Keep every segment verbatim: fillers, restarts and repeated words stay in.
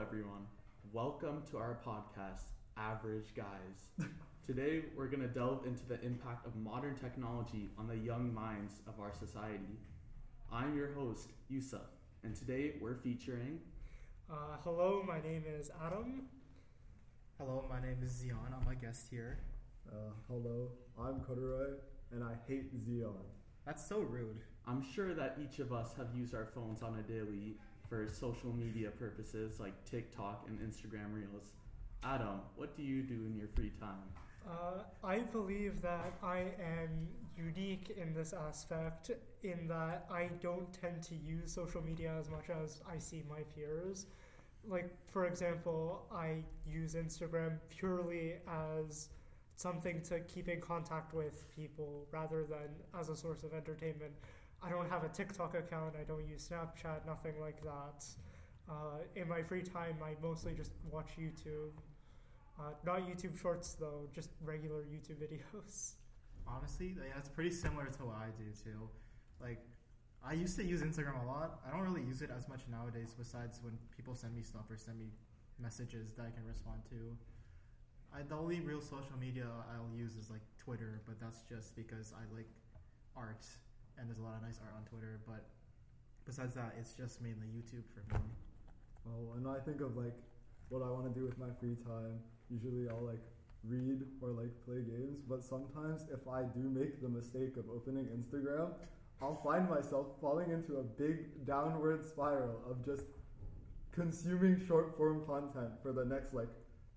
everyone. Welcome to our podcast, Average Guys. Today, we're going to delve into the impact of modern technology on the young minds of our society. I'm your host, Yusuf, and today we're featuring... Uh, hello, my name is Adam. Hello, my name is Zion. I'm a guest here. Uh, hello, I'm Koduroy, and I hate Zion. That's so rude. I'm sure that each of us have used our phones on a daily for social media purposes like TikTok and Instagram Reels. Adam, what do you do in your free time? Uh, I believe that I am unique in this aspect in that I don't tend to use social media as much as I see my peers. Like, for example, I use Instagram purely as something to keep in contact with people rather than as a source of entertainment. I don't have a TikTok account, I don't use Snapchat, nothing like that. Uh, in my free time, I mostly just watch YouTube. Uh, not YouTube Shorts though, just regular YouTube videos. Honestly, like, that's pretty similar to what I do too. Like, I used to use Instagram a lot. I don't really use it as much nowadays besides when people send me stuff or send me messages that I can respond to. I, the only real social media I'll use is like Twitter, but that's just because I like art and there's a lot of nice art on Twitter. But besides that, it's just mainly YouTube for me. Oh, and I think of like what I want to do with my free time. Usually I'll like read or like play games, but sometimes if I do make the mistake of opening Instagram, I'll find myself falling into a big downward spiral of just consuming short form content for the next like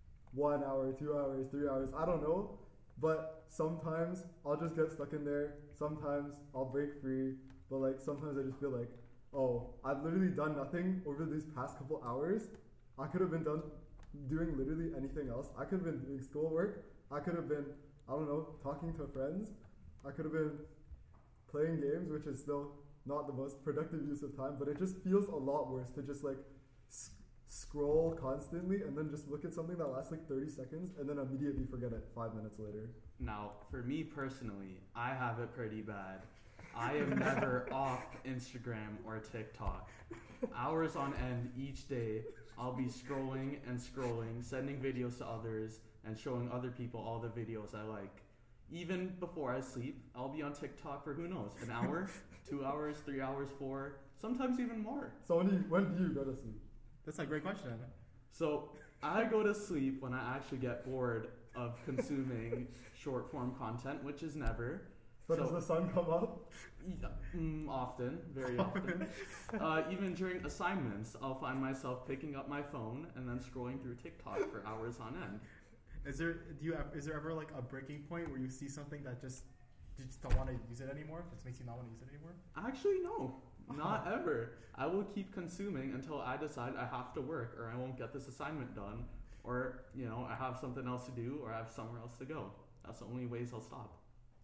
one hour, two hours, three hours, I don't know. But sometimes I'll just get stuck in there. Sometimes I'll break free. But like sometimes I just feel like, oh, I've literally done nothing over these past couple hours. I could have been done doing literally anything else. I could have been doing schoolwork. I could have been, I don't know, talking to friends. I could have been playing games, which is still not the most productive use of time. But it just feels a lot worse to just like s- scroll constantly and then just look at something that lasts like thirty seconds and then immediately forget it five minutes later. Now, for me personally, I have it pretty bad. I am never off Instagram or TikTok. Hours on end each day, I'll be scrolling and scrolling, sending videos to others, and showing other people all the videos I like. Even before I sleep, I'll be on TikTok for who knows, an hour, two hours, three hours, four, sometimes even more. So when, you, when do you go to sleep? That's a great question. So I go to sleep when I actually get bored of consuming short form content, which is never. So, So- does the sun come up? Yeah, mm, often, very often. Uh, even during assignments, I'll find myself picking up my phone and then scrolling through TikTok for hours on end. Is there do you have, is there ever like a breaking point where you see something that just you just don't want to use it anymore? That makes you not want to use it anymore? Actually, no, not ever. I will keep consuming until I decide I have to work or I won't get this assignment done, or you know I have something else to do or I have somewhere else to go. That's the only ways I'll stop.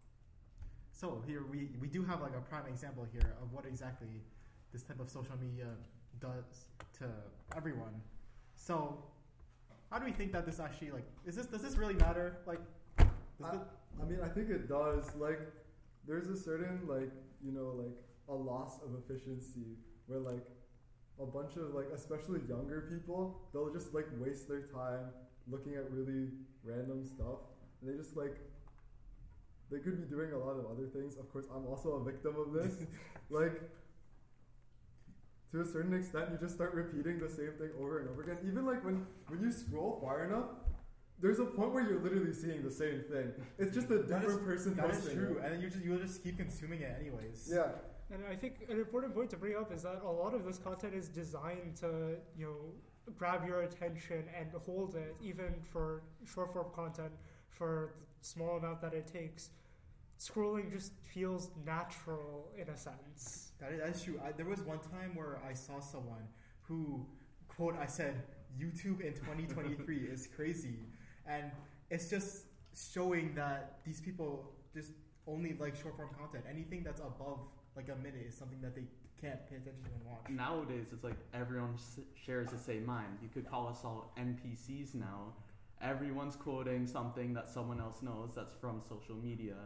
So here we, we do have like a prime example here of what exactly this type of social media does to everyone. So how do we think that this actually like is this does this really matter? Like does I, the, I mean, I think it does. Like, there's a certain like you know like a loss of efficiency where like a bunch of like especially younger people, they'll just like waste their time looking at really random stuff. And they just like they could be doing a lot of other things. Of course, I'm also a victim of this. Like, to a certain extent, you just start repeating the same thing over and over again. Even like when, when you scroll far enough, there's a point where you're literally seeing the same thing. It's just a that different is, person that is posting true, it. and then you just you'll just keep consuming it anyways. Yeah. And I think an important point to bring up is that a lot of this content is designed to, you know, grab your attention and hold it, even for short form content, for the small amount that it takes. Scrolling just feels natural in a sense. That is, that is true. I, there was one time where I saw someone who, quote, I said, YouTube in twenty twenty-three is crazy. And it's just showing that these people just only like short form content. Anything that's above like a minute is something that they can't pay attention to and watch. Nowadays, it's like everyone s- shares the same mind. You could call us all N P Cs now. Everyone's quoting something that someone else knows that's from social media.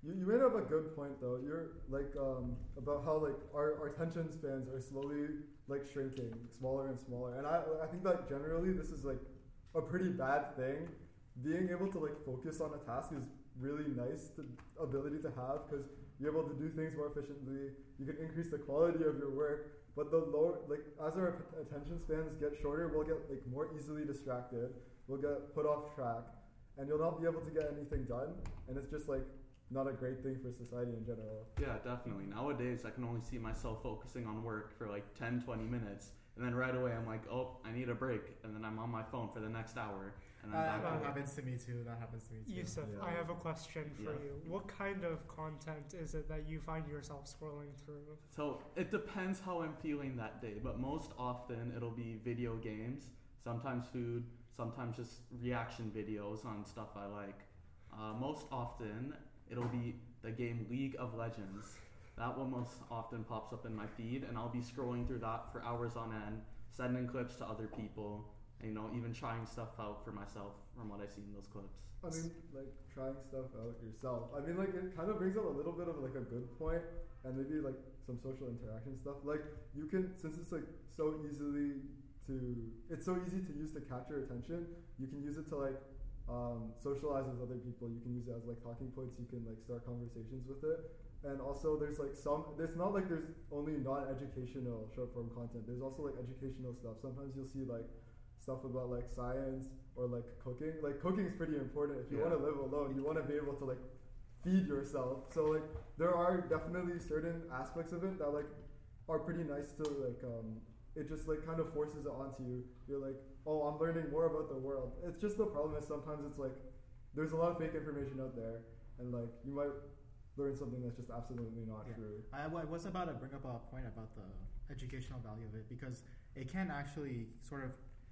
You, you made up a good point though. You're like um, about how like our, our attention spans are slowly like shrinking, smaller and smaller. And I I think that generally this is like a pretty bad thing. Being able to like focus on a task is really nice to, ability to have because you're able to do things more efficiently. You can increase the quality of your work. But the lower like as our p- attention spans get shorter, we'll get like more easily distracted. We'll get put off track, and you'll not be able to get anything done. And it's just like not a great thing for society in general. Yeah, definitely. Nowadays, I can only see myself focusing on work for like ten, twenty minutes. And then right away, I'm like, oh, I need a break. And then I'm on my phone for the next hour. And then Uh, back that to work. happens to me too. That happens to me too. Yusuf, Yeah. I have a question for Yeah. you. What kind of content is it that you find yourself scrolling through? So it depends how I'm feeling that day. But most often, it'll be video games, sometimes food, sometimes just reaction videos on stuff I like. Uh, most often, it'll be the game League of Legends. That one most often pops up in my feed, and I'll be scrolling through that for hours on end, sending clips to other people, and, you know, even trying stuff out for myself from what I see in those clips. I mean, like trying stuff out yourself. I mean, like it kind of brings up a little bit of like a good point, and maybe like some social interaction stuff. Like you can, since it's like so easily to, it's so easy to use to catch your attention. You can use it to like um, socialize with other people. You can use it as like talking points. You can like start conversations with it. And also, there's like some. It's not like there's only non-educational short form content. There's also like educational stuff. Sometimes you'll see like stuff about like science or like cooking. Like cooking is pretty important. If you Yeah. want to live alone, you want to be able to like feed yourself. So like there are definitely certain aspects of it that like are pretty nice to like. Um, it just like kind of forces it onto you. You're like, oh, I'm learning more about the world. It's just the problem is sometimes it's like there's a lot of fake information out there, and like you might learn something that's just absolutely not Yeah. true. I, I was about to bring up a point about the educational value of it because it can actually sort of,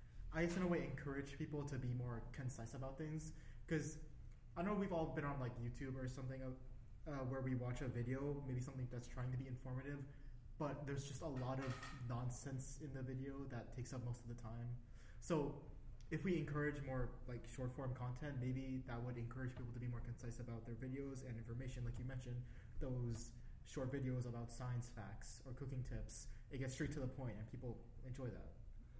I guess in a way, encourage people to be more concise about things. Because I know we've all been on like YouTube or something uh, where we watch a video, maybe something that's trying to be informative, but there's just a lot of nonsense in the video that takes up most of the time. So if we encourage more like short form content, maybe that would encourage people to be more concise about their videos and information. Like you mentioned, those short videos about science facts or cooking tips, it gets straight to the point and people enjoy that.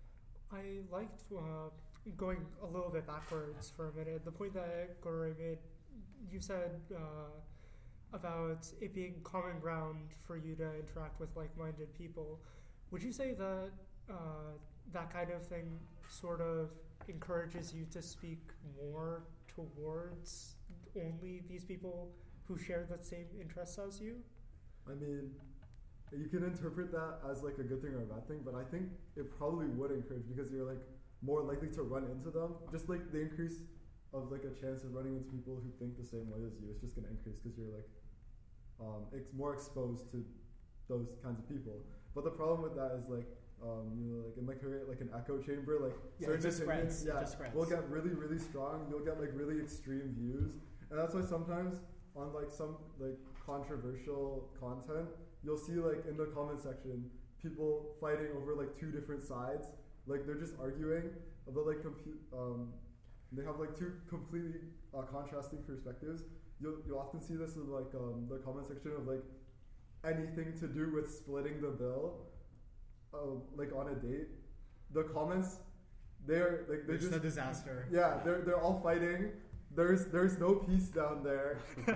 I liked uh, going a little bit backwards for a minute. The point that Gore made, you said uh, about it being common ground for you to interact with like-minded people. Would you say that uh, that kind of thing sort of encourages you to speak more towards only these people who share the same interests as you? I mean, you can interpret that as like a good thing or a bad thing, but I think it probably would encourage because you're like more likely to run into them. Just like the increase of like a chance of running into people who think the same way as you, it's just gonna increase because you're like um, ex- more exposed to those kinds of people. But the problem with that is like um, you know, like it might create like an echo chamber. Like Yeah, it certain just opinions, spreads. It yeah, just spreads. will get really really strong. You'll get like really extreme views, and that's why sometimes on like some like controversial content, you'll see like in the comment section people fighting over like two different sides. Like they're just arguing about like compu- um, they have like two completely uh, contrasting perspectives. You'll you'll often see this in like um, the comment section of like anything to do with splitting the bill, uh, like on a date. The comments, they're like they It's just a disaster. yeah they're they're all fighting. There's there's no peace down there.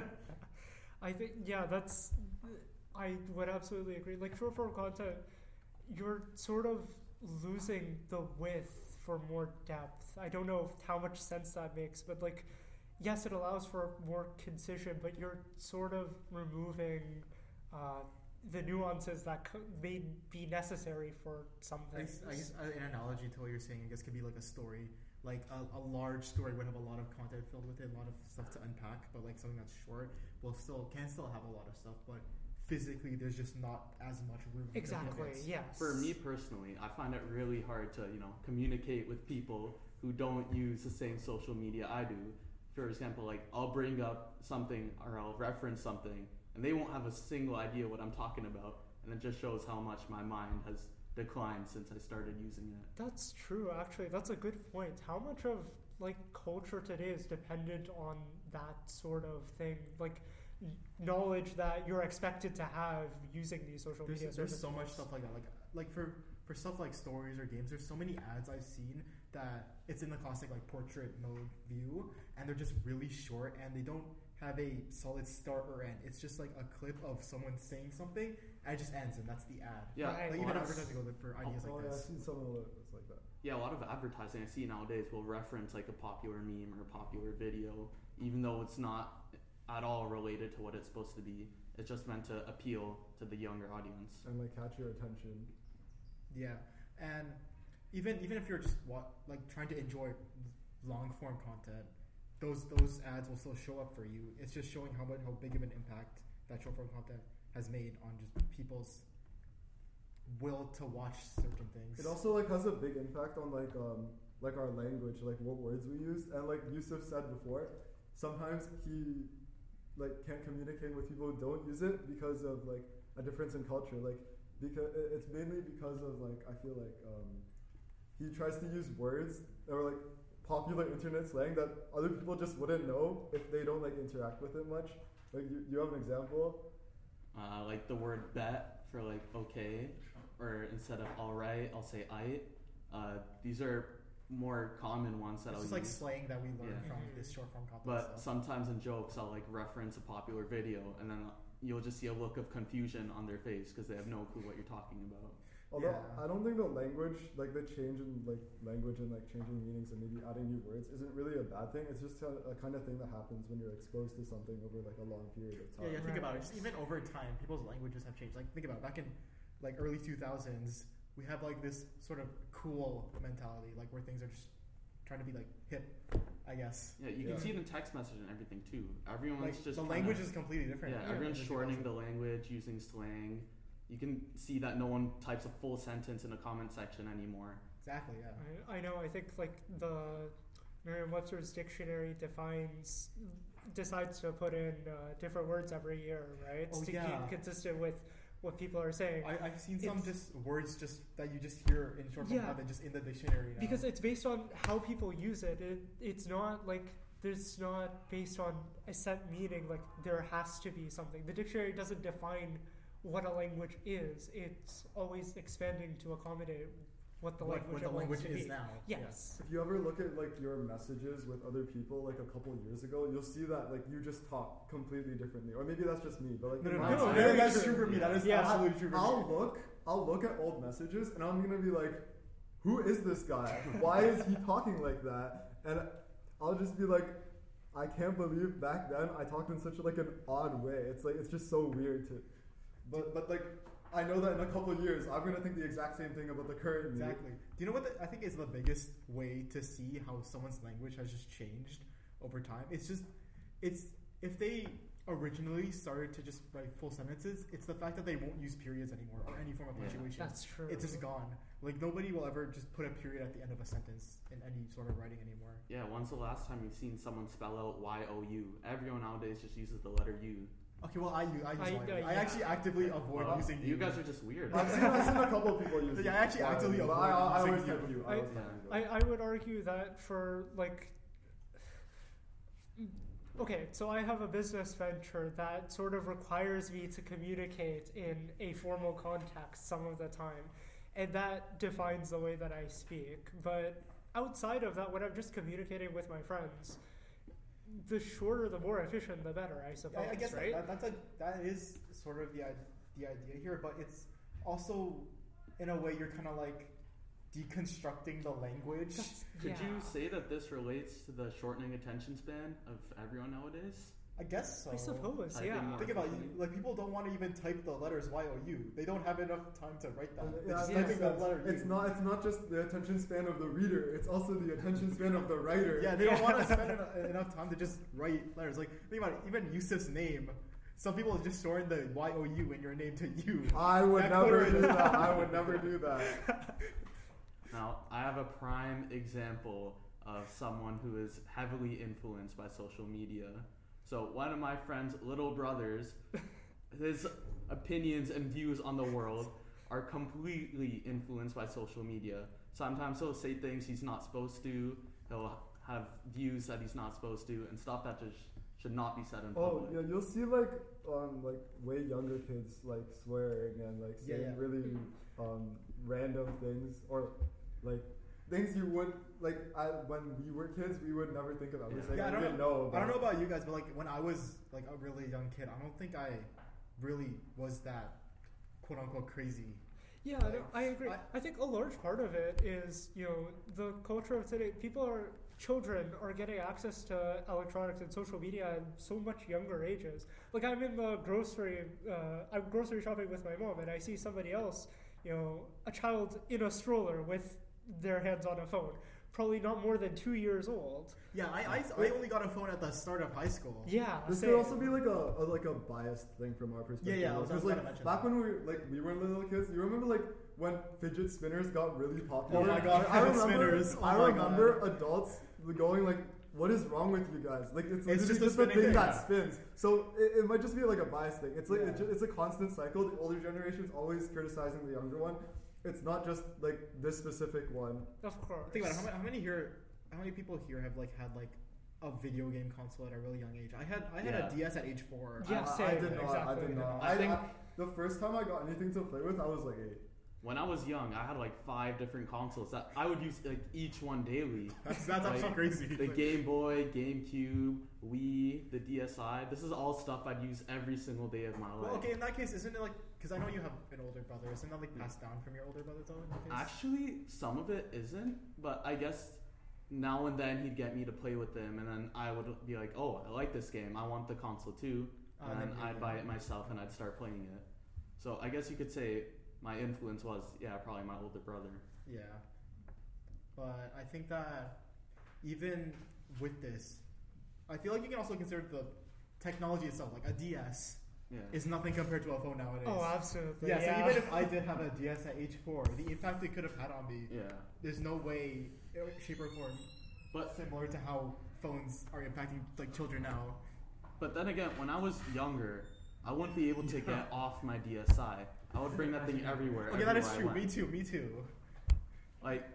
I think, yeah, that's, I would absolutely agree. Like short form content, you're sort of losing the width for more depth. I don't know if, how much sense that makes, but like, yes, it allows for more concision, but you're sort of removing uh, the nuances that co- may be necessary for some I things. guess, I guess uh, an analogy to what you're saying, I guess, could be like a story. Like a, a large story would have a lot of content filled with it, a lot of stuff to unpack. But like something that's short will still can still have a lot of stuff, but physically there's just not as much room. to Exactly, give it. yes. For me personally, I find it really hard to, you know, communicate with people who don't use the same social media I do. For example, like I'll bring up something or I'll reference something and they won't have a single idea what I'm talking about, and it just shows how much my mind has declined since I started using it. That's true, actually. That's a good point. How much of like culture today is dependent on that sort of thing? Like n- knowledge that you're expected to have using these social There's, media there's services. so much stuff like that. Like like for for stuff like stories or games, there's so many ads I've seen that it's in the classic like portrait mode view, and they're just really short, and they don't have a solid start or end. It's just like a clip of someone saying something, and it just ends, and that's the ad. Yeah, Right. Like a even lot of- advertising go for ideas Oh, like yeah, I've this. seen some of it's like that. Yeah, a lot of advertising I see nowadays will reference like a popular meme or a popular video, even though it's not at all related to what it's supposed to be. It's just meant to appeal to the younger audience. And like catch your attention. Yeah, and even even if you're just wa- like trying to enjoy long form content, those those ads will still show up for you. It's just showing how much how big of an impact that short form content has made on just people's will to watch certain things. It also like has a big impact on like um like our language, like what words we use. And like Yusuf said before, sometimes he like can't communicate with people who don't use it because of like a difference in culture. Like because it's mainly because of like I feel like um he tries to use words that are like popular internet slang that other people just wouldn't know if they don't like interact with it much. Like you, you have an example? Uh, like the word bet for like okay, or instead of alright, I'll say I. Uh, these are more common ones that It's I'll just like use. slang that we learn Yeah. from this short form content. But stuff. sometimes in jokes, I'll like reference a popular video, and then you'll just see a look of confusion on their face because they have no clue what you're talking about. Although Yeah. I don't think the language, like the change in like language and like changing meanings and maybe adding new words, isn't really a bad thing. It's just a, a kind of thing that happens when you're exposed to something over like a long period of time. Yeah, yeah. Think Right. about it. Just even over time, people's languages have changed. Like think about it, back in like early two thousands, we have like this sort of cool mentality, like where things are just trying to be like hip, I guess. Yeah, you Yeah. can see it in text message and everything too. Everyone's Like just the trying language to- is completely different. Yeah, in everyone's the shortening the two thousands. language, using slang. You can see that no one types a full sentence in a comment section anymore. Exactly. Yeah. I, I know. I think like the Merriam-Webster's dictionary defines decides to put in uh, different words every year, right? Oh, to yeah. keep consistent with what people are saying. I, I've seen some It's- just words just that you just hear in short form Yeah. content just in the dictionary now. Because it's based on how people use it. it. It's not like there's not based on a set meaning. Like there has to be something. The dictionary doesn't define what a language is. It's always expanding to accommodate what the what, language what the evolves language to is be. now. Yes. If you ever look at like your messages with other people like a couple years ago, you'll see that like you just talk completely differently. Or maybe that's just me, but like No, in no, my no, no, no, time- very that's true. true for me. That is Yeah. absolutely true for I'll me. look, I'll look at old messages and I'm gonna be like, who is this guy? Why is he talking like that? And I'll just be like, I can't believe back then I talked in such like an odd way. It's like it's just so weird to, but but like I know that in a couple of years I'm gonna think the exact same thing about the current me. Exactly. Do you know what the, I think is the biggest way to see how someone's language has just changed over time? It's just, it's if they originally started to just write full sentences, it's the fact that they won't use periods anymore or any form of Yeah. punctuation. That's true. It's just gone. Like nobody will ever just put a period at the end of a sentence in any sort of writing anymore. Yeah, when's the last time you've seen someone spell out Y O U? Everyone nowadays just uses the letter U. Okay, well I use I use I- I, uh, I yeah. actually actively avoid Well, using you U. guys are just weird. I've seen, I've seen a couple of people use Yeah, it. I actually actively but avoid I, I using always you. type you. I I- always Yeah. type you. I, I would argue that for like okay, so I have a business venture that sort of requires me to communicate in a formal context some of the time, and that defines the way that I speak. But outside of that, when I'm just communicating with my friends, the shorter, the more efficient, the better, I suppose. I, I guess right? that, that, that's a, that is sort of the i- the idea here, but it's also in a way you're kind of like deconstructing the language. Could Yeah. you say that this relates to the shortening attention span of everyone nowadays? I guess so. I suppose, Typing yeah. more. Think about it, like people don't want to even type the letters Y O U. They don't have enough time to write that. And, They're yeah, just it makes typing the sense. letter U. It's not. It's not just the attention span of the reader. It's also the attention span of the writer. Yeah, they don't want to Yeah. spend en- enough time to just write letters. Like think about it. Even Yusuf's name. Some people just shorten the Y O U in your name to U. I would That never clearly- do that. I would never do that. Now, I have a prime example of someone who is heavily influenced by social media. So, one of my friend's little brothers, his opinions and views on the world are completely influenced by social media. Sometimes he'll say things he's not supposed to, he'll have views that he's not supposed to, and stuff that just should not be said in Oh, public. yeah, you'll see like um like way younger kids like swearing and like Yeah, saying yeah. really um random things or like things you would like I, when we were kids we would never think about. Yeah. It's like Yeah, I we don't didn't know. I don't about. know about you guys, but like when I was like a really young kid, I don't think I really was that quote unquote crazy. Yeah, no, I agree. I- I think a large part of it is, you know, the culture of today. People are, children are getting access to electronics and social media at so much younger ages. Like I'm in the grocery, uh, I'm grocery shopping with my mom, and I see somebody else, you know, a child in a stroller with their hands on a phone, probably not more than two years old. Yeah, I, I, I only got a phone at the start of high school. Yeah, This same. could also be like a, a like a biased thing from our perspective. Yeah, yeah, I was- I was Because gonna like mention back that. when we were like we were little kids, you remember like when fidget spinners got really popular? Oh my God, I, I fidget remember, spinners. Oh I my remember adults going like, "What is wrong with you guys? Like it's, It's literally just a just a spinning thing thing, that yeah. spins." So it, it might just be like a biased thing. It's like Yeah. it's, ju- it's a constant cycle. The older generation's always criticizing the younger one. It's not just like this specific one. Of course. Think about it. How many, how many here? How many people here have like had like a video game console at a really young age? I had I had Yeah. a D S at age four. Yeah, I, I same, did not. I exactly. did not. I I, think- I, the first time I got anything to play with, I was like eight. When I was young, I had like five different consoles that I would use like each one daily. That's that's Like, actually crazy. The Game Boy, GameCube, Wii, the D S i. This is all stuff I'd use every single day of my life. Well, okay, in that case, isn't it like because I know you have an older brother? Isn't that like passed down from your older brother though? In that case? Actually, some of it isn't, but I guess now and then he'd get me to play with him, and then I would be like, "Oh, I like this game. I want the console too," Uh, and then then you- I'd buy it myself and I'd start playing it. So I guess you could say my influence was, yeah, probably my older brother. Yeah, but I think that even with this, I feel like you can also consider the technology itself, like a D S, Yeah. is nothing compared to a phone nowadays. Oh, absolutely. yeah, Yeah. so even if I did have a D S at age four, the impact it could have had on me, Yeah. there's no way, uh, shape or form, But similar to how phones are impacting like children now. but then again, when I was younger, I wouldn't be able to get off my D S i. I would bring that thing everywhere. Okay, that is everywhere I true. went. Me too. Me too. Like,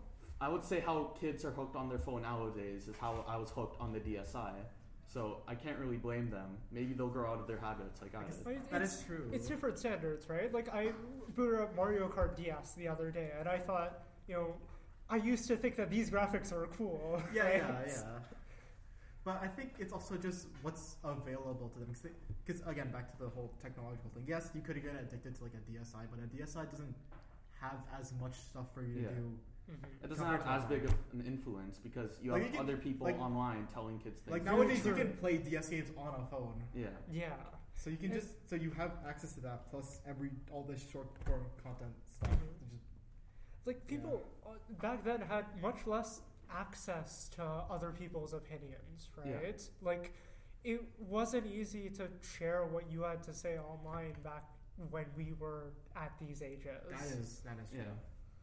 I would say how kids are hooked on their phone nowadays is how I was hooked on the D S i. So I can't really blame them. Maybe they'll grow out of their habits like I guess did. I mean, That it's- is true. It's different standards, right? Like I booted up Mario Kart D S the other day, and I thought, you know, I used to think that these graphics are cool. Yeah, right? yeah, yeah. But I think it's also just what's available to them. Because again, back to the whole technological thing. Yes, you could get addicted to like a D S i, but a D S i doesn't have as much stuff for you to Yeah. do. Mhm. It doesn't Compared have to as big of an influence because you Like, have you can- other people like- online telling kids things. Like Very nowadays, you true. can play D S games on a phone, yeah. Yeah. so you can It's- just so you have access to that plus every all this short form content stuff. Mhm. It's just- Like people uh, back then had much less access to other people's opinions, Yeah. right? Like it wasn't easy to share what you had to say online back when we were at these ages. that is that is true. Yeah.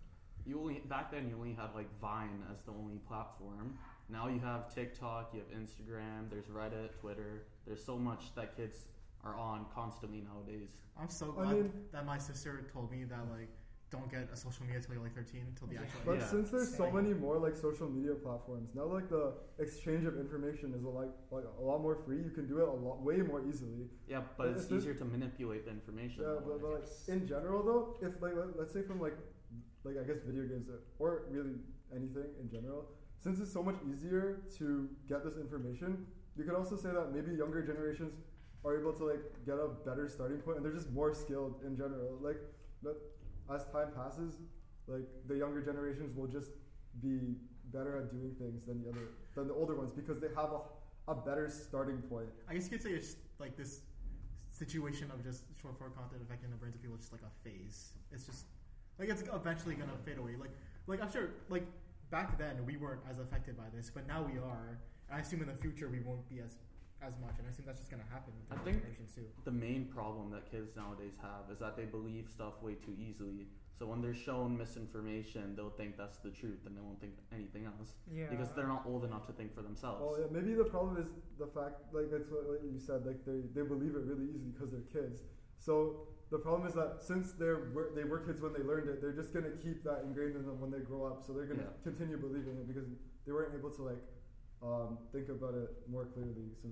You only back then you only had like Vine as the only platform. Now you have TikTok, you have Instagram, there's Reddit, Twitter. There's so much that kids are on constantly nowadays. I'm so I glad mean- that my sister told me that like don't get a social media till you're like thirteen, till the Yeah. actual. But Yeah. since there's so Same. many more like social media platforms now, like the exchange of information is a like like a lot more free. You can do it a lot way more easily. Yeah, but But it's if this- easier to manipulate the information. Yeah, but, but like Yes. in general though, if like let- let's say from like like I guess video games or- or really anything in general, since it's so much easier to get this information, you could also say that maybe younger generations are able to like get a better starting point and they're just more skilled in general. Like but as time passes, like the younger generations will just be better at doing things than the other than the older ones because they have a, a better starting point. I guess you could say it's like this situation of just short form content affecting the brains of people is just like a phase. It's just like it's eventually gonna fade away. Like like I'm sure like back then we weren't as affected by this, but now we are. And I assume in the future we won't be as as much, and I assume that's just gonna happen with I the think- generations too. The main problem that kids nowadays have is that they believe stuff way too easily. So when they're shown misinformation, they'll think that's the truth and they won't think anything else Yeah. because they're not old enough to think for themselves. Well, yeah, maybe the problem is the fact, like that's what, what you said, like they they believe it really easy because they're kids. So the problem is that since they're were- they were kids when they learned it, they're just gonna keep that ingrained in them when they grow up. So they're gonna Yeah. continue believing it because they weren't able to like um, think about it more clearly since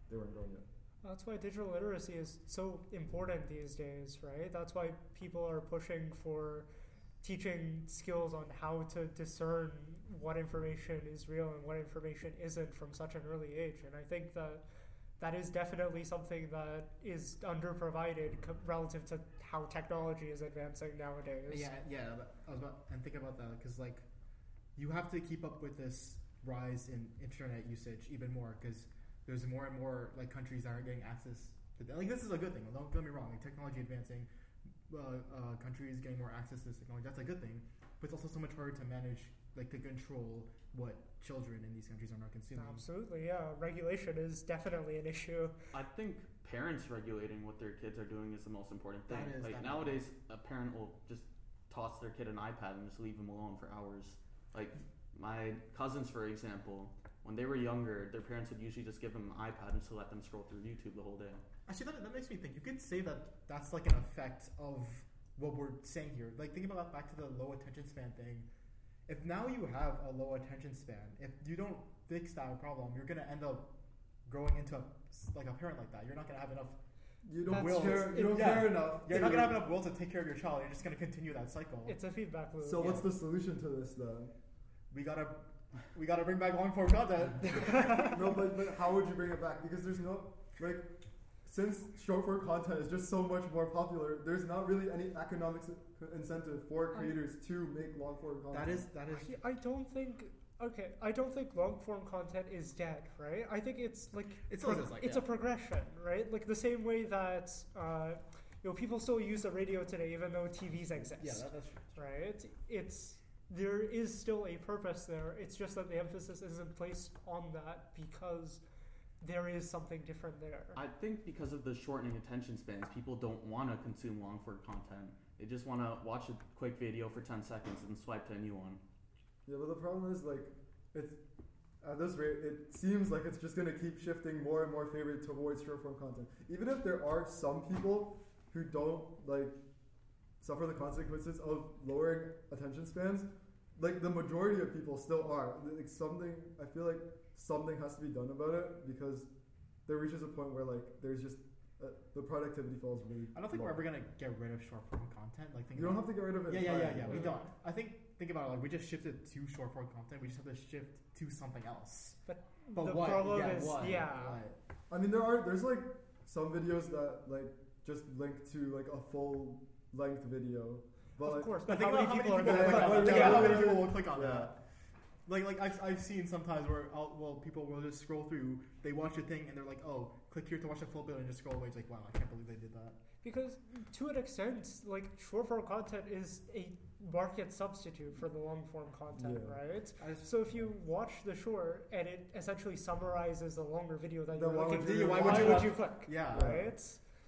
they weren't growing yet. That's why digital literacy is so important these days, right? That's why people are pushing for teaching skills on how to discern what information is real and what information isn't from such an early age. And I think that that is definitely something that is underprovided co- relative to how technology is advancing nowadays. Yeah, yeah. but I was about and think about that because like you have to keep up with this rise in internet usage even more because there's more and more like countries that are getting access to that. Like this is a good thing. Don't get me wrong. Like technology advancing, uh, uh, countries getting more access to this technology. That's a good thing. But it's also so much harder to manage, like to control what children in these countries are not consuming. Absolutely, yeah. Regulation is definitely an issue. I think parents regulating what their kids are doing is the most important thing. That is like definitely. nowadays, a parent will just toss their kid an iPad and just leave them alone for hours. Like my cousins, for example, when they were younger, their parents would usually just give them an iPad and just let them scroll through YouTube the whole day. Actually, that, that makes me think. You could say that that's like an effect of what we're saying here. Like, think about back to the low attention span thing. If now you have a low attention span, if you don't fix that problem, you're gonna end up growing into a, like a parent like that. You're not gonna have enough. You don't That's care. just- You don't yeah. care enough. You're to- not gonna have enough will to take care of your child. You're just gonna continue that cycle. It's a feedback loop. So Yeah. what's the solution to this then? we gotta, we gotta bring back long form content. No, but, but how would you bring it back? Because there's no like, since short form content is just so much more popular, there's not really any economic s- incentive for creators to make long form content. That is that is. I, I don't think. Okay, I don't think long form content is dead, right? I think it's like It's always like it's yeah. a progression, right? Like the same way that uh, you know people still use the radio today, even though T Vs exist. Yeah, that, that's true. Right? It's there is still a purpose there. It's just that the emphasis isn't placed on that because there is something different there. I think because of the shortening attention spans, people don't want to consume long form content. They just want to watch a quick video for ten seconds and swipe to a new one. Yeah, but the problem is like, it's at this rate, it seems like it's just gonna keep shifting more and more favor towards short form content. Even if there are some people who don't like suffer the consequences of lowering attention spans, like the majority of people still are. Like something, I feel like something has to be done about it because there reaches a point where like there's just uh, the productivity falls really. I don't think low. we're ever gonna get rid of short form content. Like, think You don't about have to get rid of it. Yeah, yeah, yeah, entirely. yeah. We don't. I think think about it. Like we just shifted to short form content. We just have to shift to something else. But But the what? problem yeah, is, what? yeah. What? I mean, there are there's like some videos that like just link to like a full length video, but Of like, course, But but think how about many people are people going will to click yeah, on yeah, that. Yeah, yeah, how many yeah. people will click on Yeah. that? Like, like I've, I've seen sometimes where I'll, well, people will just scroll through, they watch a thing, and they're like, oh, click here to watch the full video, and just scroll away. It's like, wow, I can't believe they did that. Because to an extent, like short form content is a market substitute for the long form content, Yeah. right? I just, So if you watch the short and it essentially summarizes the longer video that Then you're why looking would to, you- why, why would, would you, you- click? yeah. Right?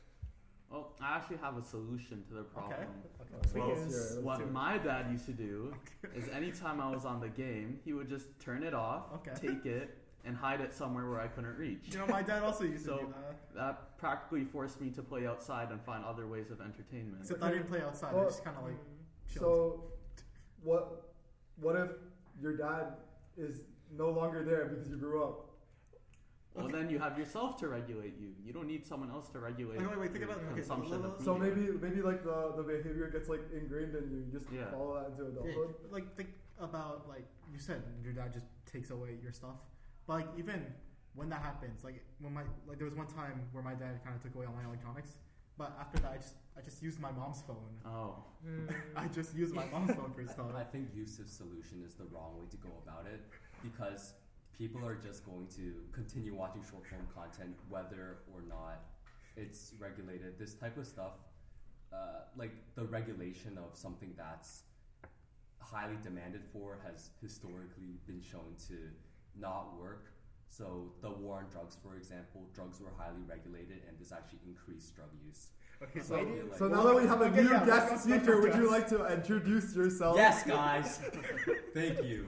Well, I actually have a solution to the problem. Okay. Well, Please. let's hear it, let's what hear it. my dad used to do is anytime I was on the game, he would just turn it off, Okay. take it, and hide it somewhere where I couldn't reach. You know, my dad also used to So- do that. That practically forced me to play outside and find other ways of entertainment. Except I didn't play outside. I Well, just kind of like Mm. chilled. so what what if your dad is no longer there because you grew up? Well, Okay. then you have yourself to regulate you. You don't need someone else to regulate Wait, wait, wait, think your about- okay, so consumption let- of So media. maybe maybe like the, the behavior gets like ingrained in you. You just Yeah. follow that into Yeah, adulthood. like think about like you said, your dad just takes away your stuff. But like even when that happens, like when my like there was one time where my dad kind of took away all my electronics. But after that, I just I just used my mom's phone. Oh, Mm. I just used my mom's phone for stuff. I think Yusuf's solution is the wrong way to go about it because people are just going to continue watching short form content whether or not it's regulated. This type of stuff, uh, like the regulation of something that's highly demanded for, has historically been shown to not work. So the war on drugs, for example, drugs were highly regulated and this actually increased drug use. Okay, So so I feel like- So now that we have a Okay, new yeah, guest let's- let's speaker, would you progress. like to introduce yourself? Yes, guys. Thank you.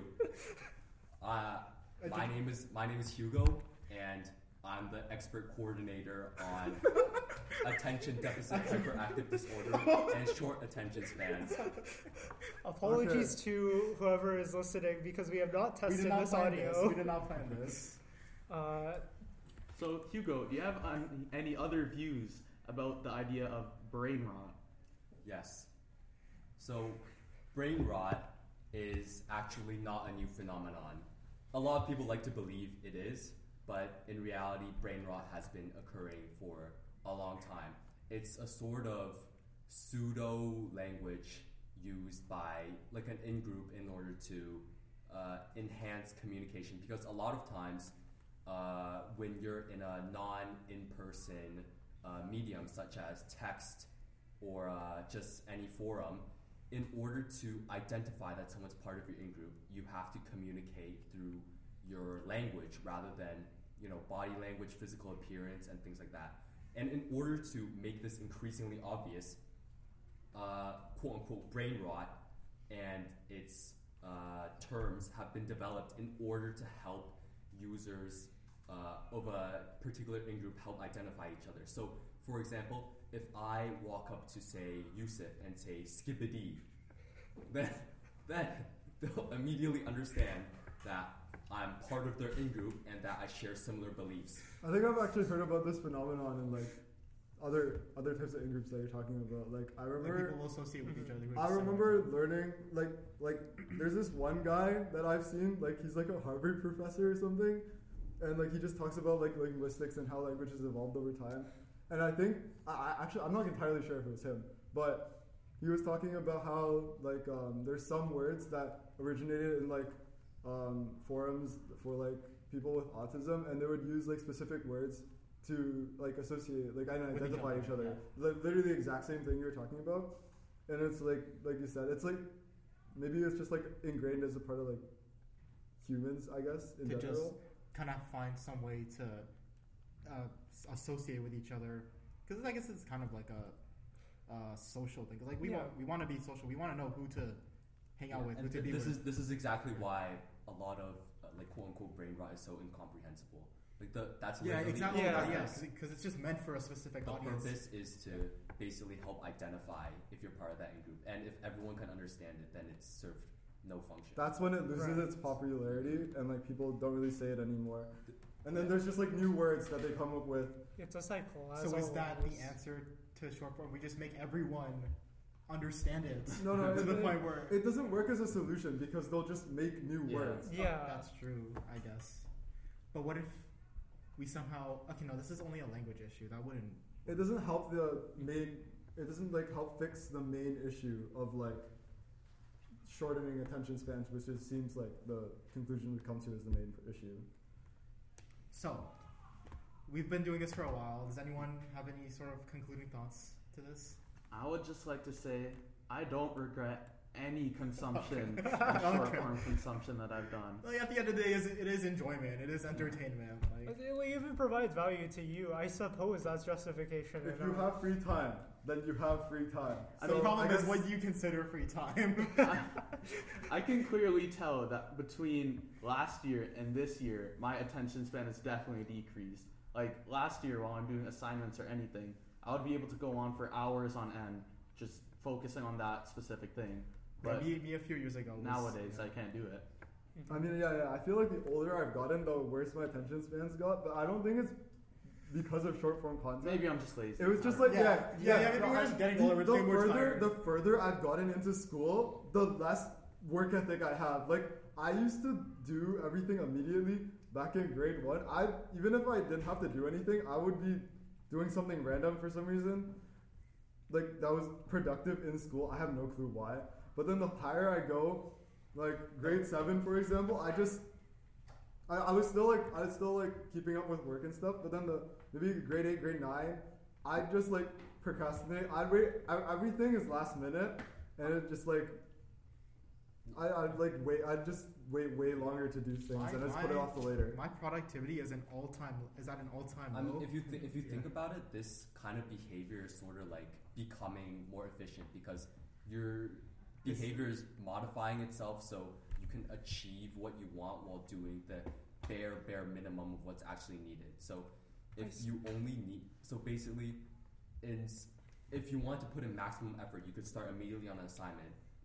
Uh, my name is my name is Hugo, and I'm the expert coordinator on attention deficit hyperactive disorder and short attention spans. Apologies to whoever is listening because we have not we tested did not this plan audio. this. We did not plan this. Uh, So Hugo, do you have um, any other views about the idea of brain rot? Yes. So, brain rot is actually not a new phenomenon. A lot of people like to believe it is, but in reality, brain rot has been occurring for a long time. It's a sort of pseudo language used by like an in-group in order to uh, enhance communication, because a lot of times uh, when you're in a non-in-person uh, medium such as text or uh, just any forum, in order to identify that someone's part of your in-group, you have to communicate through your language rather than, you know, body language, physical appearance, and things like that. And in order to make this increasingly obvious, uh, quote-unquote brain rot and its uh, terms have been developed in order to help users uh, of a particular in-group help identify each other. So, for example, if I walk up to, say, Yusuf and say, skibbity, then, then they'll immediately understand that I'm part of their in-group and that I share similar beliefs. I think I've actually heard about this phenomenon in like other other types of in-groups that you're talking about. Like I remember, Like people associate with each other. who are I similar. remember learning like like there's this one guy that I've seen, like he's like a Harvard professor or something, and like he just talks about like linguistics and how languages evolved over time. And I think I, I actually I'm not entirely sure if it was him, but he was talking about how like um, there's some words that originated in like um, forums for like people with autism, and they would use like specific words to like associate like and With each identify other, each other. yeah. Like literally the exact same thing you were talking about. And it's like like you said, it's like maybe it's just like ingrained as a part of like humans, I guess, in To just general. kind of find some way to uh, s- associate with each other, because I guess it's kind of like a uh, social thing. 'Cause, like we Yeah. want we want to be social. We want to know who to hang out Yeah, with, who and to th- be this with. is this is exactly why a lot of uh, like quote unquote brain rot is so incomprehensible. Like the that's yeah, literally exactly. Yeah. Yeah, purpose. because it's just meant for a specific The audience. purpose is to basically help identify if you're part of that in group, and if everyone can understand it, then it's served no function. That's when it loses Right. its popularity, and like people don't really say it anymore. And then there's just like new words that they come up with. It's a cycle. As So is that the always. answer to short form? We just make everyone understand it No, no, to it, the it, point where it doesn't work as a solution because they'll just make new Yeah. words. Yeah. Oh, that's true, I guess. But what if we somehow okay? No, this is only a language issue. That wouldn't. It doesn't help the main. It doesn't like help fix the main issue of like shortening attention spans, which just seems like the conclusion we come to is the main issue. So, we've been doing this for a while. Does anyone have any sort of concluding thoughts to this? I would just like to say I don't regret any consumption, Okay. and short Okay. form consumption that I've done. Like at the end of the day, is it is enjoyment. It is entertainment. Like, But it, like, if it provides value to you, I suppose that's justification. If enough. you have free time, then you have free time. I the mean, problem I is guess- what you consider free time. I, I can clearly tell that between last year and this year, my attention span has definitely decreased. Like last year, while I'm doing assignments or anything, I would be able to go on for hours on end, just focusing on that specific thing. But But me, me a few years ago. Was, nowadays, yeah. I can't do it. I mean, yeah, yeah. I feel like the older I've gotten, the worse my attention spans got. But I don't think it's because of short form content. Maybe I'm just lazy. It was just I like don't yeah, Yeah, yeah. yeah, yeah, maybe no, we're I- just getting the, older, we're the getting more further tired. the further I've gotten into school, the less work ethic I have. Like I used to do everything immediately back in grade one. I even if I didn't have to do anything, I would be doing something random for some reason. Like that was productive in school. I have no clue why. But then the higher I go, like grade seven, for example, I just I, I was still like I was still like keeping up with work and stuff. But then the maybe grade eight, grade nine, I just like procrastinate. I wait. I, everything is last minute, and it just like I I like wait. I just wait way longer to do things, My- and I just put it my- off to later. My productivity is an all time is at an all time I low. mean, if you th- if you think Yeah. about it, this kind of behavior is sort of like becoming more efficient because your behavior is modifying itself, so you can achieve what you want while doing the bare bare minimum of what's actually needed. So I if see. you only need, so basically, in s- if you want to put in maximum effort, you could start immediately on an assignment.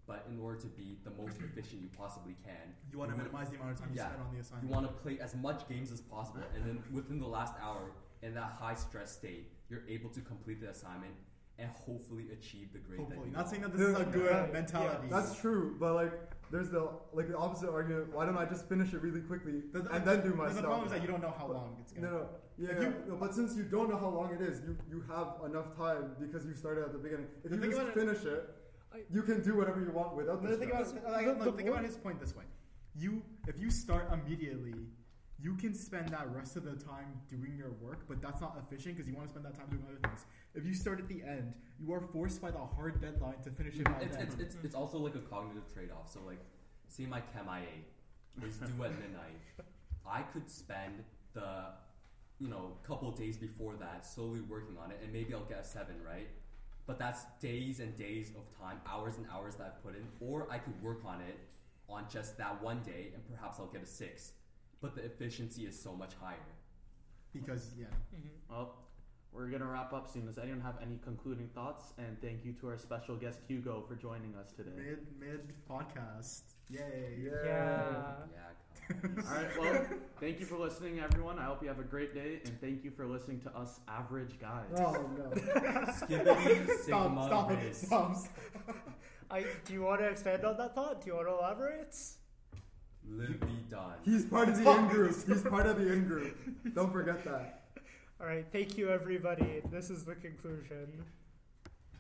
but in order to be the most efficient you possibly can, You want to would- minimize the amount of time Yeah. you spend on the you assignment. want to play as much games as possible, and then within the last hour, in that high stress state, you're able to complete the assignment and hopefully achieve the grade. Hopefully, that you not saying want. that this is a Yeah, good yeah, mentality. That's true, but like there's the like the opposite argument. Why don't I just finish it really quickly The- the- and then do my the stuff? problem is that you don't know how But- long it's No, gonna. no, yeah, If you- no, but since you don't know how long it is, you you have enough time because you started at the beginning. If The you thing just about it- finish it, I- you can do whatever you want without No, the think about stress. like, The- look, the think about point- his point this way. You, if you start immediately, you can spend that rest of the time doing your work, but that's not efficient because you want to spend that time doing other things. If you start at the end, you are forced by the hard deadline to finish it by It's, then. it's, it's, it's also like a cognitive trade-off. So like, say my Chem I A is due at midnight. I could spend the, you know, couple days before that slowly working on it, and maybe I'll get a seven, right? But that's days and days of time, hours and hours that I've put in. Or I could work on it on just that one day, and perhaps I'll get a six. But the efficiency is so much higher. because yeah, Mhm. Well, we're gonna wrap up soon. Does anyone have any concluding thoughts? And thank you to our special guest Hugo for joining us today. mid mid podcast, yay! Yeah. Yeah. Yeah. come on. All right. Well, thank you for listening, everyone. I hope you have a great day, and thank you for listening to us, average guys. Oh no. Skibbity Stop! Sigma Stop! Riz. Stop! stop. I do you want to expand on that thought? Do you want to elaborate? Live be done. He's part of the in group. He's part of the in group. Don't forget that. All right. Thank you, everybody. This is the conclusion.